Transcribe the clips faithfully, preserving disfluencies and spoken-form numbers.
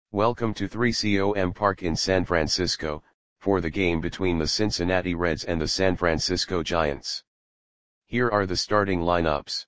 Welcome to three C O M Park in San Francisco, for the game between the Cincinnati Reds and the San Francisco Giants. Here are the starting lineups.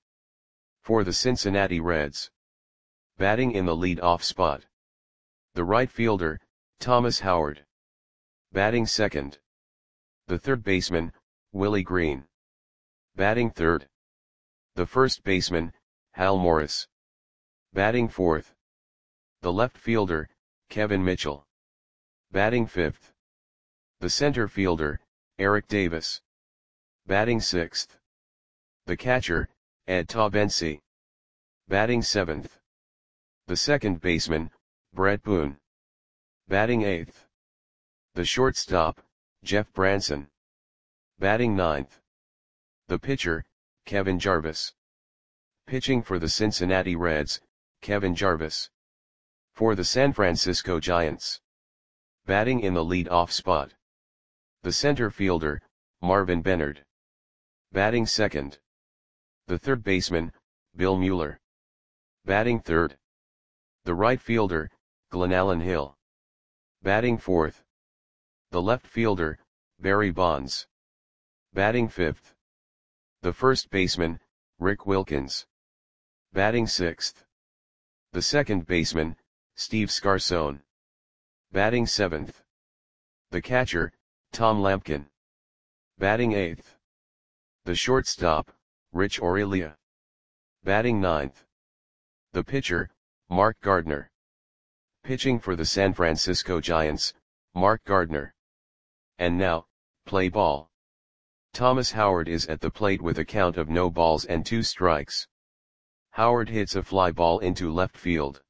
For the Cincinnati Reds. Batting in the lead-off spot. The right fielder, Thomas Howard. Batting second. The third baseman, Willie Green. Batting third. The first baseman, Hal Morris. Batting fourth. The left fielder, Kevin Mitchell. Batting fifth. The center fielder, Eric Davis. Batting sixth. The catcher, Ed Taubensee. Batting seventh. The second baseman, Brett Boone. Batting eighth. The shortstop, Jeff Branson. Batting ninth. The pitcher, Kevin Jarvis. Pitching for the Cincinnati Reds, Kevin Jarvis. For the San Francisco Giants. Batting in the lead-off spot. The center fielder, Marvin Benard. Batting second. The third baseman, Bill Mueller. Batting third. The right fielder, Glenallen Hill. Batting fourth. The left fielder, Barry Bonds. Batting fifth. The first baseman, Rick Wilkins. Batting sixth. The second baseman, Steve Scarson. Batting seventh. The catcher, Tom Lampkin. Batting eighth. The shortstop, Rich Aurelia. Batting ninth. The pitcher, Mark Gardner. Pitching for the San Francisco Giants, Mark Gardner. And now, play ball. Thomas Howard is at the plate with a count of no balls and two strikes. Howard hits a fly ball into left field.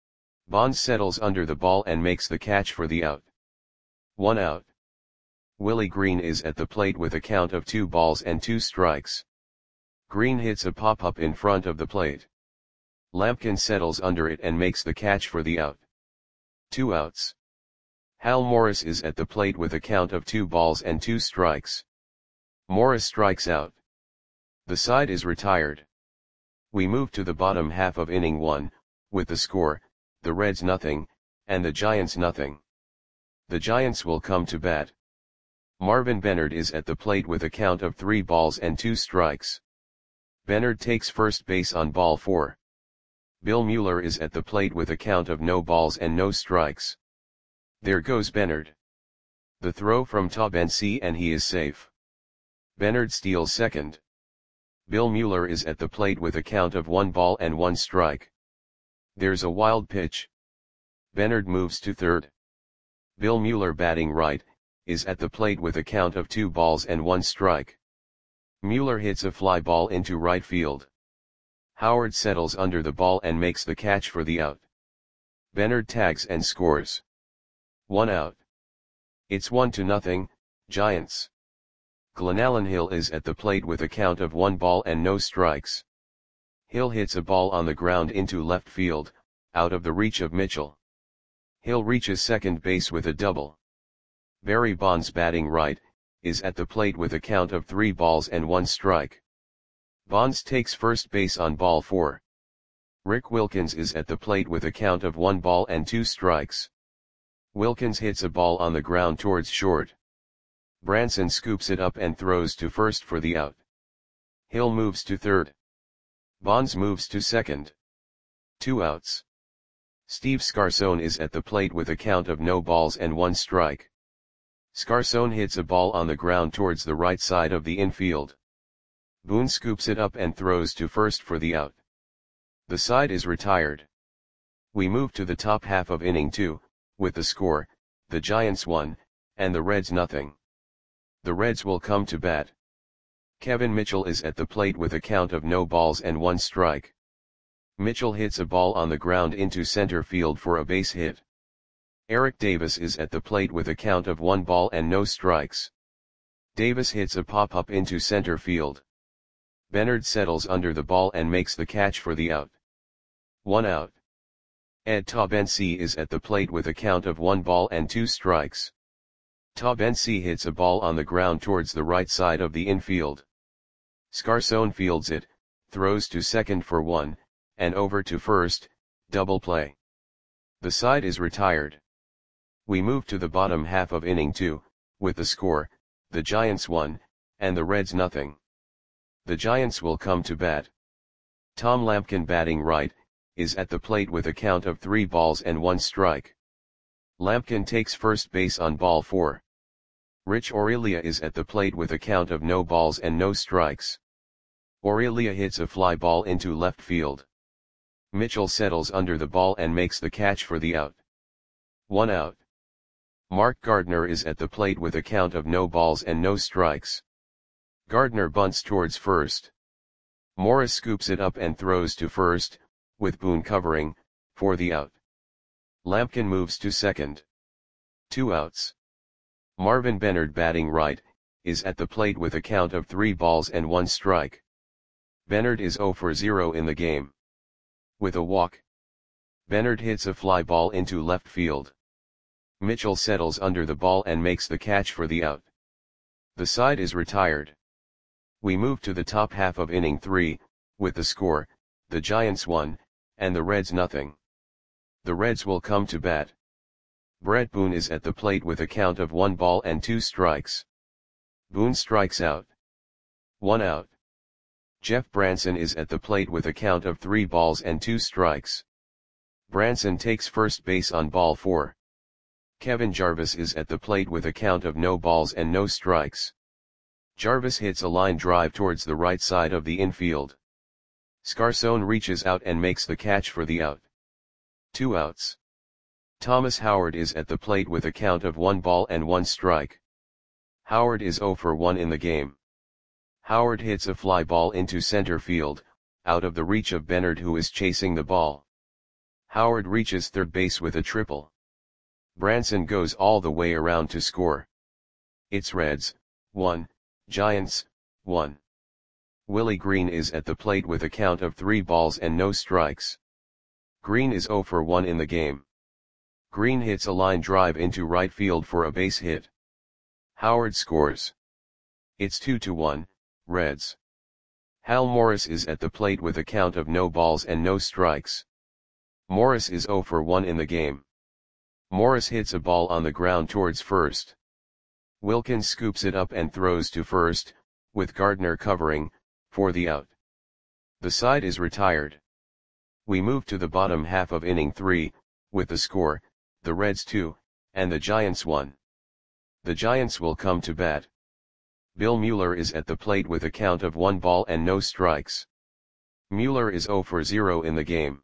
Bonds settles under the ball and makes the catch for the out. One out. Willie Green is at the plate with a count of two balls and two strikes. Green hits a pop-up in front of the plate. Lampkin settles under it and makes the catch for the out. Two outs. Hal Morris is at the plate with a count of two balls and two strikes. Morris strikes out. The side is retired. We move to the bottom half of inning one, with the score, the Reds nothing, and the Giants nothing. The Giants will come to bat. Marvin Benard is at the plate with a count of three balls and two strikes. Benard takes first base on ball four. Bill Mueller is at the plate with a count of no balls and no strikes. There goes Benard. The throw from Taubensee and he is safe. Benard steals second. Bill Mueller is at the plate with a count of one ball and one strike. There's a wild pitch. Benard moves to third. Bill Mueller, batting right, is at the plate with a count of two balls and one strike. Mueller hits a fly ball into right field. Howard settles under the ball and makes the catch for the out. Benard tags and scores. One out. It's one to nothing, Giants. Glenallen Hill is at the plate with a count of one ball and no strikes. Hill hits a ball on the ground into left field, out of the reach of Mitchell. Hill reaches second base with a double. Barry Bonds, batting right, is at the plate with a count of three balls and one strike. Bonds takes first base on ball four. Rick Wilkins is at the plate with a count of one ball and two strikes. Wilkins hits a ball on the ground towards short. Branson scoops it up and throws to first for the out. Hill moves to third. Bonds moves to second. Two outs. Steve Scarson is at the plate with a count of no balls and one strike. Scarson hits a ball on the ground towards the right side of the infield. Boone scoops it up and throws to first for the out. The side is retired. We move to the top half of inning two, with the score, the Giants one, and the Reds nothing. The Reds will come to bat. Kevin Mitchell is at the plate with a count of no balls and one strike. Mitchell hits a ball on the ground into center field for a base hit. Eric Davis is at the plate with a count of one ball and no strikes. Davis hits a pop-up into center field. Benard settles under the ball and makes the catch for the out. One out. Ed Taubensee is at the plate with a count of one ball and two strikes. Taubensee hits a ball on the ground towards the right side of the infield. Scarson fields it, throws to second for one, and over to first, double play. The side is retired. We move to the bottom half of inning two, with the score, the Giants one, and the Reds nothing. The Giants will come to bat. Tom Lampkin, batting right, is at the plate with a count of three balls and one strike. Lampkin takes first base on ball four. Rich Aurelia is at the plate with a count of no balls and no strikes. Aurelia hits a fly ball into left field. Mitchell settles under the ball and makes the catch for the out. One out. Mark Gardner is at the plate with a count of no balls and no strikes. Gardner bunts towards first. Morris scoops it up and throws to first, with Boone covering, for the out. Lampkin moves to second. Two outs. Marvin Bennard, batting right, is at the plate with a count of three balls and one strike. Bennard is zero for zero in the game. With a walk, Bennard hits a fly ball into left field. Mitchell settles under the ball and makes the catch for the out. The side is retired. We move to the top half of inning three, with the score, the Giants one, and the Reds nothing. The Reds will come to bat. Brett Boone is at the plate with a count of one ball and two strikes. Boone strikes out. One out. Jeff Branson is at the plate with a count of three balls and two strikes. Branson takes first base on ball four. Kevin Jarvis is at the plate with a count of no balls and no strikes. Jarvis hits a line drive towards the right side of the infield. Scarson reaches out and makes the catch for the out. Two outs. Thomas Howard is at the plate with a count of one ball and one strike. Howard is zero for one in the game. Howard hits a fly ball into center field, out of the reach of Bennard, who is chasing the ball. Howard reaches third base with a triple. Branson goes all the way around to score. It's Reds, one, Giants, one. Willie Green is at the plate with a count of three balls and no strikes. Green is zero for one in the game. Green hits a line drive into right field for a base hit. Howard scores. It's two to one, Reds. Hal Morris is at the plate with a count of no balls and no strikes. Morris is zero for one in the game. Morris hits a ball on the ground towards first. Wilkins scoops it up and throws to first, with Gardner covering, for the out. The side is retired. We move to the bottom half of inning three, with the score, the Reds two, and the Giants one. The Giants will come to bat. Bill Mueller is at the plate with a count of one ball and no strikes. Mueller is zero for zero in the game.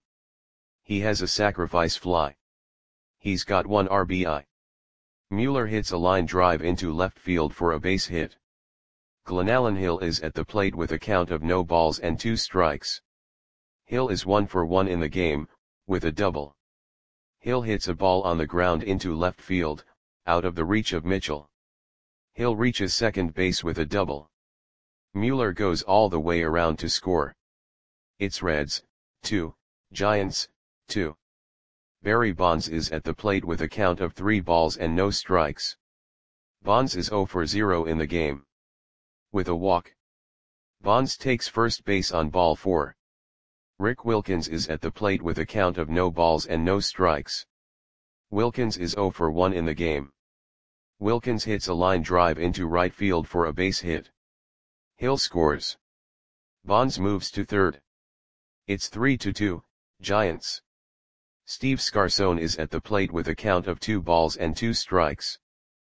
He has a sacrifice fly. He's got one R B I. Mueller hits a line drive into left field for a base hit. Glenallen Hill is at the plate with a count of no balls and two strikes. Hill is one for one in the game, with a double. Hill hits a ball on the ground into left field, out of the reach of Mitchell. Hill reaches second base with a double. Mueller goes all the way around to score. It's Reds, two, Giants, two. Barry Bonds is at the plate with a count of three balls and no strikes. Bonds is zero for zero in the game. With a walk, Bonds takes first base on ball four. Rick Wilkins is at the plate with a count of no balls and no strikes. Wilkins is zero for one in the game. Wilkins hits a line drive into right field for a base hit. Hill scores. Bonds moves to third. It's three to two, Giants. Steve Scarson is at the plate with a count of two balls and two strikes.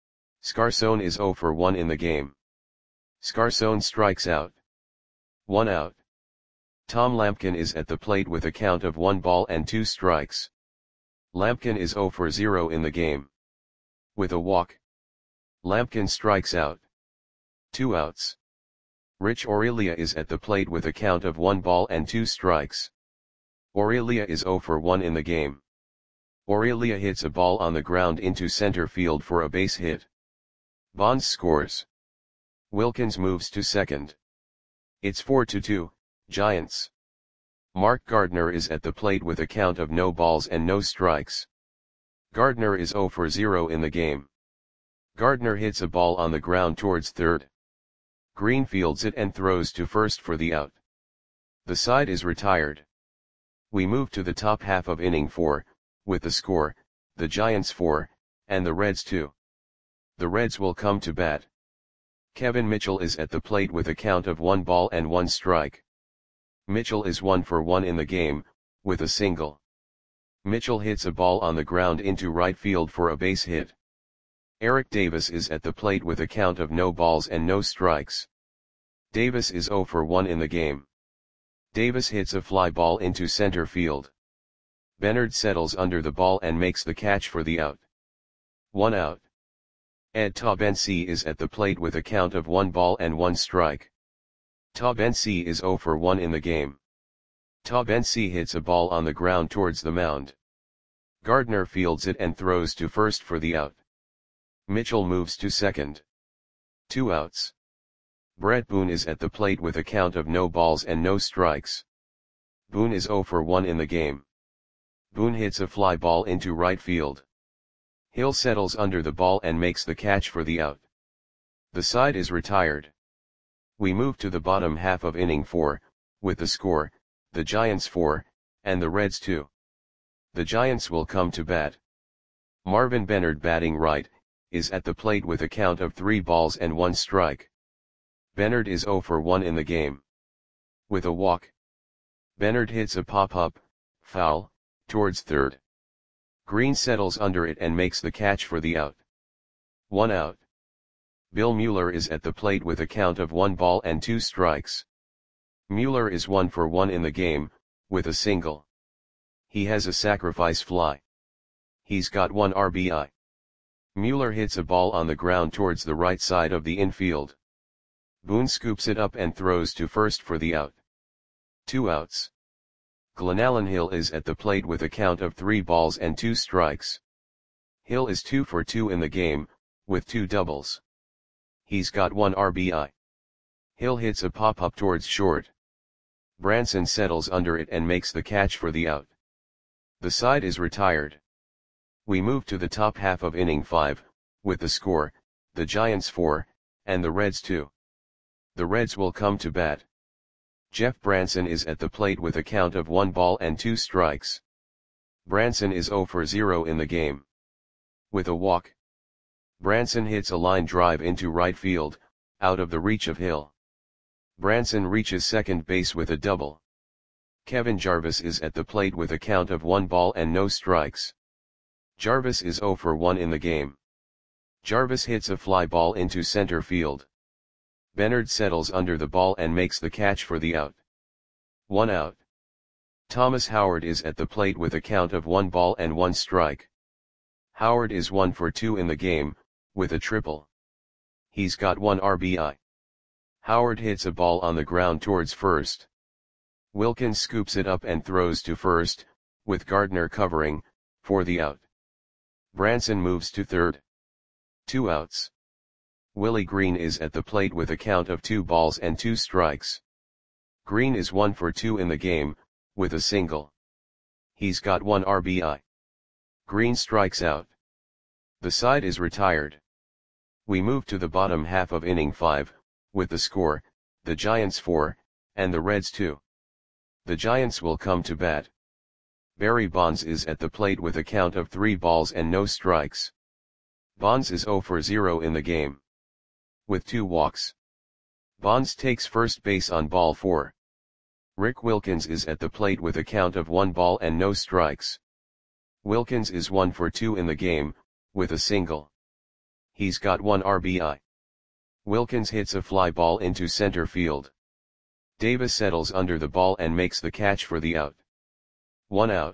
Scarson is zero for one in the game. Scarson strikes out. One out. Tom Lampkin is at the plate with a count of one ball and two strikes. Lampkin is zero for zero in the game. With a walk, Lampkin strikes out. Two outs. Rich Aurelia is at the plate with a count of one ball and two strikes. Aurelia is zero for one in the game. Aurelia hits a ball on the ground into center field for a base hit. Bonds scores. Wilkins moves to second. It's four to two, Giants. Mark Gardner is at the plate with a count of no balls and no strikes. Gardner is zero for zero in the game. Gardner hits a ball on the ground towards third. Green fields it and throws to first for the out. The side is retired. We move to the top half of inning four, with the score, the Giants four, and the Reds two. The Reds will come to bat. Kevin Mitchell is at the plate with a count of one ball and one strike. Mitchell is one for one in the game, with a single. Mitchell hits a ball on the ground into right field for a base hit. Eric Davis is at the plate with a count of no balls and no strikes. Davis is zero for one in the game. Davis hits a fly ball into center field. Bernard settles under the ball and makes the catch for the out. One out. Ed Taubensee is at the plate with a count of one ball and one strike. Taubensee is zero for one in the game. Taubensee hits a ball on the ground towards the mound. Gardner fields it and throws to first for the out. Mitchell moves to second. Two outs. Brett Boone is at the plate with a count of no balls and no strikes. Boone is zero for one in the game. Boone hits a fly ball into right field. Hill settles under the ball and makes the catch for the out. The side is retired. We move to the bottom half of inning four, with the score, the Giants four, and the Reds two. The Giants will come to bat. Marvin Bernard, batting right, is at the plate with a count of three balls and one strike. Bernard is zero for one in the game. With a walk. Bernard hits a pop-up, foul, towards third. Green settles under it and makes the catch for the out. One out. Bill Mueller is at the plate with a count of one ball and two strikes. Mueller is one for one in the game, with a single. He has a sacrifice fly. He's got one R B I. Mueller hits a ball on the ground towards the right side of the infield. Boone scoops it up and throws to first for the out. Two outs. Glenallen Hill is at the plate with a count of three balls and two strikes. Hill is two for two in the game, with two doubles. He's got one R B I. Hill hits a pop-up towards short. Branson settles under it and makes the catch for the out. The side is retired. We move to the top half of inning five, with the score, the Giants four, and the Reds two. The Reds will come to bat. Jeff Branson is at the plate with a count of one ball and two strikes. Branson is zero for zero in the game. With a walk. Branson hits a line drive into right field, out of the reach of Hill. Branson reaches second base with a double. Kevin Jarvis is at the plate with a count of one ball and no strikes. Jarvis is zero for one in the game. Jarvis hits a fly ball into center field. Bernard settles under the ball and makes the catch for the out. One out. Thomas Howard is at the plate with a count of one ball and one strike. Howard is one for two in the game, with a triple. He's got one R B I. Howard hits a ball on the ground towards first. Wilkins scoops it up and throws to first, with Gardner covering, for the out. Branson moves to third. Two outs. Willie Green is at the plate with a count of two balls and two strikes. Green is one for two in the game, with a single. He's got one R B I. Green strikes out. The side is retired. We move to the bottom half of inning five, with the score, the Giants four, and the Reds two. The Giants will come to bat. Barry Bonds is at the plate with a count of three balls and no strikes. Bonds is zero for zero in the game. With two walks. Bonds takes first base on ball four. Rick Wilkins is at the plate with a count of one ball and no strikes. Wilkins is one for two in the game, with a single. He's got one R B I. Wilkins hits a fly ball into center field. Davis settles under the ball and makes the catch for the out. One out.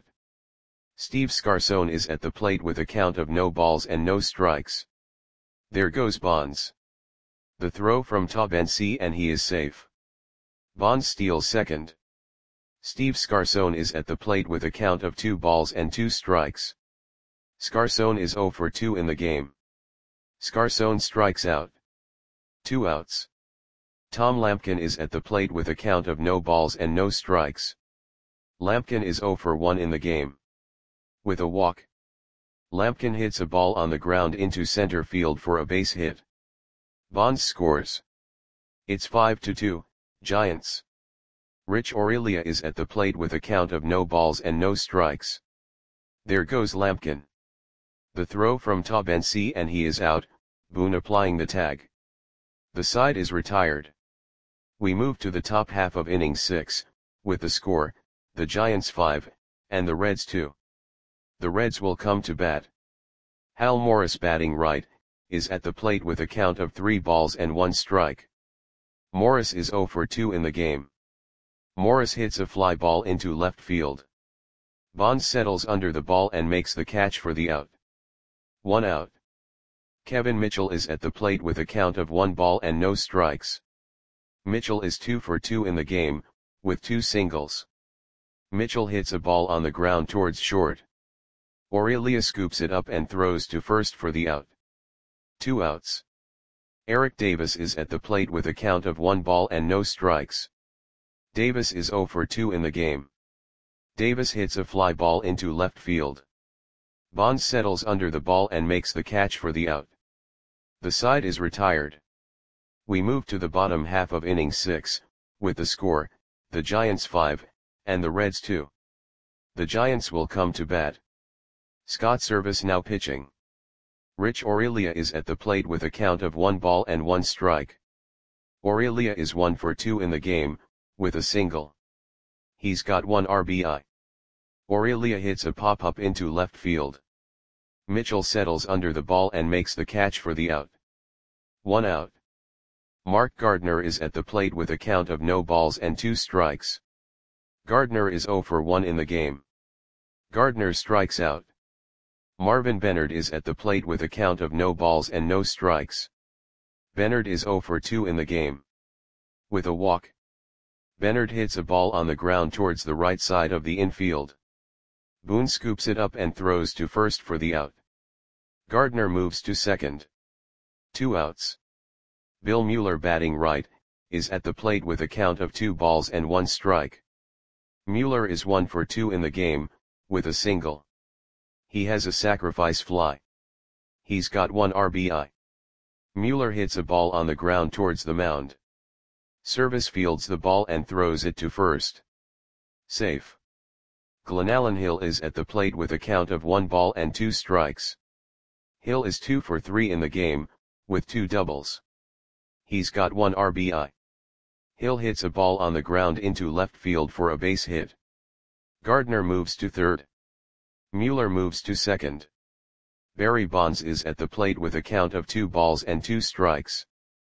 Steve Scarson is at the plate with a count of no balls and no strikes. There goes Bonds. The throw from Taubensee and he is safe. Bonds steals second. Steve Scarson is at the plate with a count of two balls and two strikes. Scarson is zero for two in the game. Scarson strikes out. Two outs. Tom Lampkin is at the plate with a count of no balls and no strikes. Lampkin is zero for one in the game. With a walk. Lampkin hits a ball on the ground into center field for a base hit. Bonds scores. It's five to two, Giants. Rich Aurelia is at the plate with a count of no balls and no strikes. There goes Lampkin. The throw from Tabensi and he is out, Boone applying the tag. The side is retired. We move to the top half of inning six, with the score, the Giants five, and the Reds two. The Reds will come to bat. Hal Morris, batting right, is at the plate with a count of three balls and one strike. Morris is oh for two in the game. Morris hits a fly ball into left field. Bonds settles under the ball and makes the catch for the out. One out. Kevin Mitchell is at the plate with a count of one ball and no strikes. Mitchell is two for two in the game, with two singles. Mitchell hits a ball on the ground towards short. Aurelia scoops it up and throws to first for the out. Two outs. Eric Davis is at the plate with a count of one ball and no strikes. Davis is oh for two in the game. Davis hits a fly ball into left field. Bonds settles under the ball and makes the catch for the out. The side is retired. We move to the bottom half of inning six, with the score, the Giants five, and the Reds two. The Giants will come to bat. Scott Service now pitching. Rich Aurelia is at the plate with a count of one ball and one strike. Aurelia is one for two in the game, with a single. He's got one R B I. Aurelia hits a pop-up into left field. Mitchell settles under the ball and makes the catch for the out. One out. Mark Gardner is at the plate with a count of no balls and two strikes. Gardner is oh for one in the game. Gardner strikes out. Marvin Bennard is at the plate with a count of no balls and no strikes. Bennard is oh for two in the game. With a walk. Bennard hits a ball on the ground towards the right side of the infield. Boone scoops it up and throws to first for the out. Gardner moves to second. Two outs. Bill Mueller, batting right, is at the plate with a count of two balls and one strike. Mueller is one for two in the game, with a single. He has a sacrifice fly. He's got one R B I. Mueller hits a ball on the ground towards the mound. Service fields the ball and throws it to first. Safe. Glenallen Hill is at the plate with a count of one ball and two strikes. Hill is two for three in the game, with two doubles. He's got one R B I. Hill hits a ball on the ground into left field for a base hit. Gardner moves to third. Mueller moves to second. Barry Bonds is at the plate with a count of two balls and two strikes.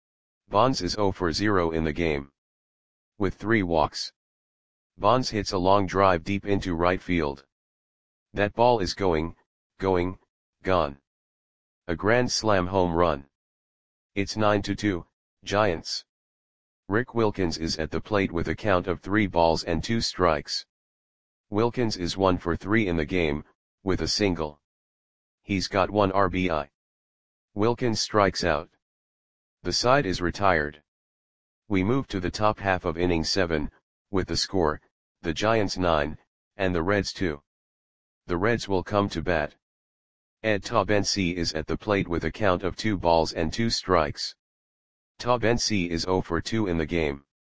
Bonds is oh for zero in the game. With three walks. Bonds hits a long drive deep into right field. That ball is going, going, gone. A grand slam home run. It's nine to two, Giants. Rick Wilkins is at the plate with a count of three balls and two strikes. Wilkins is one for three in the game, with a single. He's got one R B I. Wilkins strikes out. The side is retired. We move to the top half of inning seven, with the score, the Giants nine, and the Reds two. The Reds will come to bat. Ed Tabensi is at the plate with a count of two balls and two strikes. Tabensi is oh for two in the game.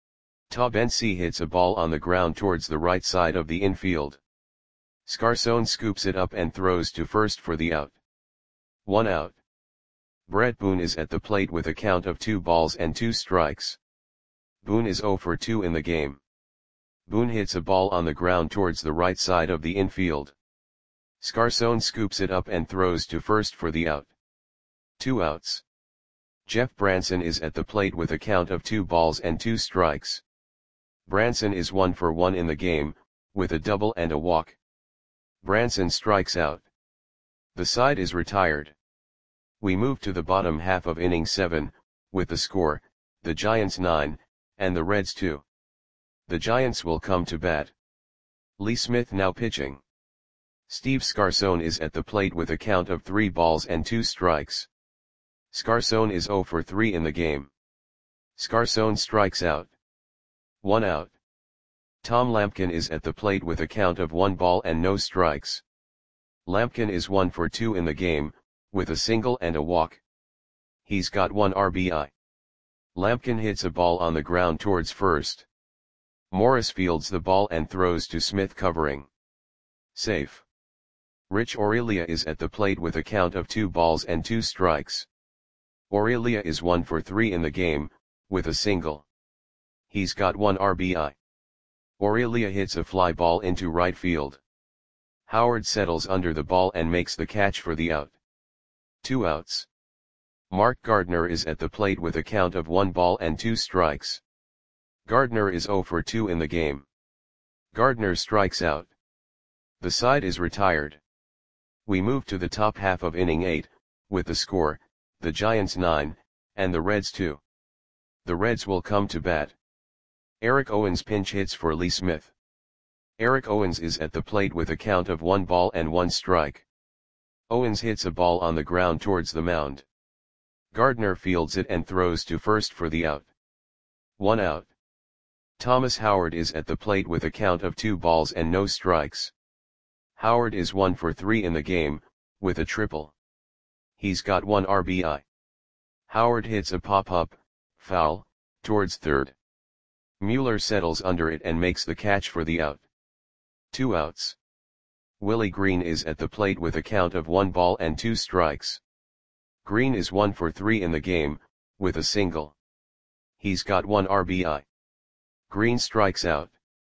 Tabensi hits a ball on the ground towards the right side of the infield. Scarson scoops it up and throws to first for the out. One out. Brett Boone is at the plate with a count of two balls and two strikes. Boone is oh for two in the game. Boone hits a ball on the ground towards the right side of the infield. Scarson scoops it up and throws to first for the out. Two outs. Jeff Branson is at the plate with a count of two balls and two strikes. Branson is one for one in the game, with a double and a walk. Branson strikes out. The side is retired. We move to the bottom half of inning seven, with the score, the Giants nine, and the Reds two. The Giants will come to bat. Lee Smith now pitching. Steve Scarson is at the plate with a count of three balls and two strikes. Scarson is oh for three in the game. Scarson strikes out. One out. Tom Lampkin is at the plate with a count of one ball and no strikes. Lampkin is one for two in the game, with a single and a walk. He's got one R B I. Lampkin hits a ball on the ground towards first. Morris fields the ball and throws to Smith covering. Safe. Rich Aurelia is at the plate with a count of two balls and two strikes. Aurelia is one for three in the game, with a single. He's got one R B I. Aurelia hits a fly ball into right field. Howard settles under the ball and makes the catch for the out. Two outs. Mark Gardner is at the plate with a count of one ball and two strikes. Gardner is zero for two in the game. Gardner strikes out. The side is retired. We move to the top half of inning eight, with the score, the Giants nine, and the Reds two. The Reds will come to bat. Eric Owens pinch hits for Lee Smith. Eric Owens is at the plate with a count of one ball and one strike. Owens hits a ball on the ground towards the mound. Gardner fields it and throws to first for the out. One out. Thomas Howard is at the plate with a count of two balls and no strikes. Howard is one for three in the game, with a triple. He's got one R B I. Howard hits a pop-up, foul, towards third. Mueller settles under it and makes the catch for the out. Two outs. Willie Green is at the plate with a count of one ball and two strikes. Green is one for three in the game, with a single. He's got one R B I. Green strikes out.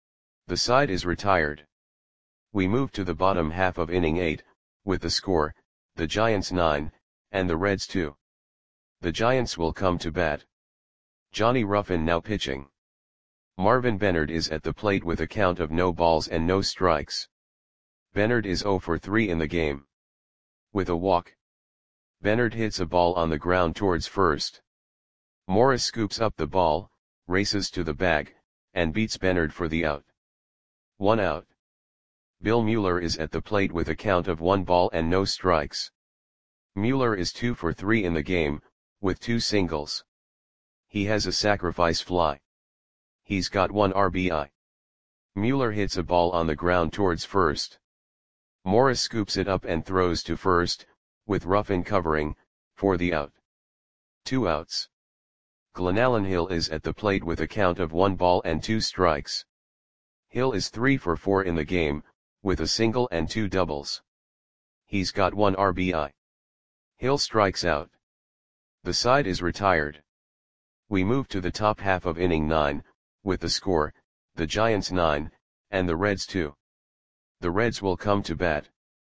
The side is retired. We move to the bottom half of inning eight, with the score, the Giants nine, and the Reds two. The Giants will come to bat. Johnny Ruffin now pitching. Marvin Bennard is at the plate with a count of no balls and no strikes. Bennard is zero for three in the game. With a walk. Bennard hits a ball on the ground towards first. Morris scoops up the ball, races to the bag, and beats Bennard for the out. One out. Bill Mueller is at the plate with a count of one ball and no strikes. Mueller is two for three in the game, with two singles. He has a sacrifice fly. He's got one R B I. Mueller hits a ball on the ground towards first. Morris scoops it up and throws to first, with Ruffin covering, for the out. Two outs. Glenallen Hill is at the plate with a count of one ball and two strikes. Hill is three for four in the game, with a single and two doubles. He's got one R B I. Hill strikes out. The side is retired. We move to the top half of inning nine, with the score, the Giants nine, and the Reds two. The Reds will come to bat.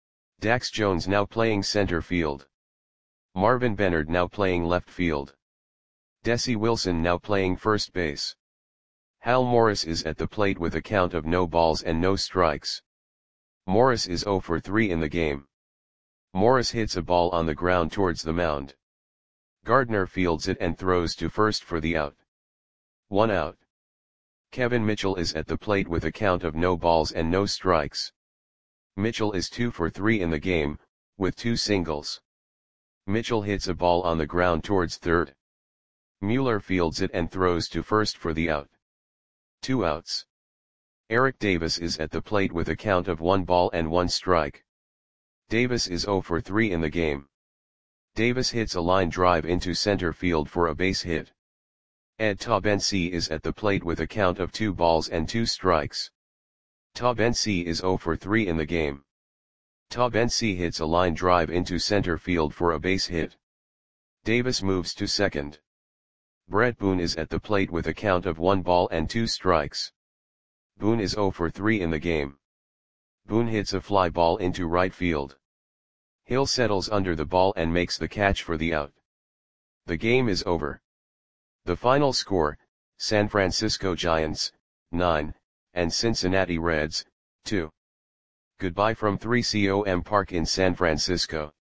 Dax Jones now playing center field. Marvin Bennard now playing left field. Desi Wilson now playing first base. Hal Morris is at the plate with a count of no balls and no strikes. Morris is zero for three in the game. Morris hits a ball on the ground towards the mound. Gardner fields it and throws to first for the out. One out. Kevin Mitchell is at the plate with a count of no balls and no strikes. Mitchell is two for three in the game, with two singles. Mitchell hits a ball on the ground towards third. Mueller fields it and throws to first for the out. Two outs. Eric Davis is at the plate with a count of one ball and one strike. Davis is zero for three in the game. Davis hits a line drive into center field for a base hit. Ed Tabensi is at the plate with a count of two balls and two strikes. Tabensi is zero for three in the game. Tabensi hits a line drive into center field for a base hit. Davis moves to second. Brett Boone is at the plate with a count of one ball and two strikes. Boone is zero for three in the game. Boone hits a fly ball into right field. Hill settles under the ball and makes the catch for the out. The game is over. The final score, San Francisco Giants, nine, and Cincinnati Reds, two. Goodbye from three C O M Park in San Francisco.